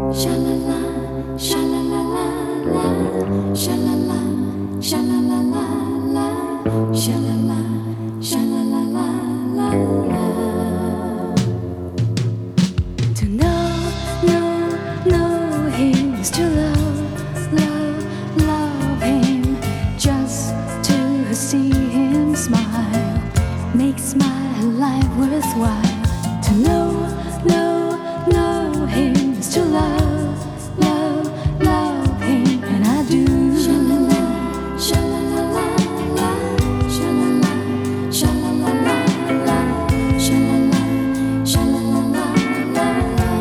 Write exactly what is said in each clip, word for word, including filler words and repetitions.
Sha la la, sha la la la la, sha la la, sha la la la la, sha la la, sha la la la la la. To know, know, know him is to love, love, love him. Just to see him smile makes my life worthwhile. To know, know, know him is to love, love, love him, and I do. Sha la la, sha la la la la, sha la la, sha la la la la, sha la la, sha la la la la.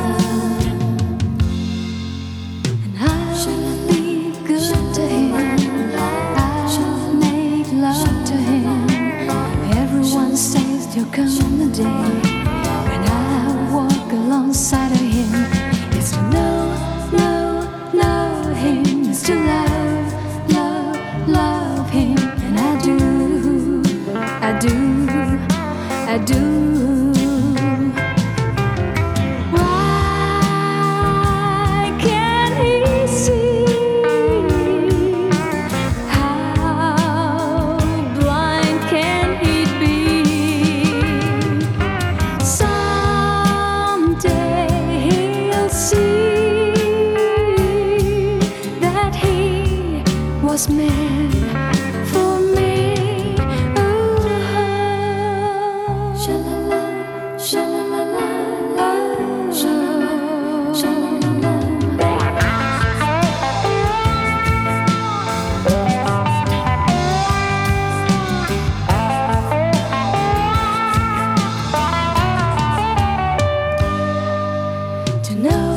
And I'll be good to him. I'll make love to him. Everyone says there'll come a day when I walk alongside of him. It's to know, know, know him. It's to love, love, love him. And I do, I do, I do. Why can't he see how blind can he be? Someday he'll see that he was meant for me. Ooh. Sha la la, sha la la la la, sha la la, sha la la la. To know,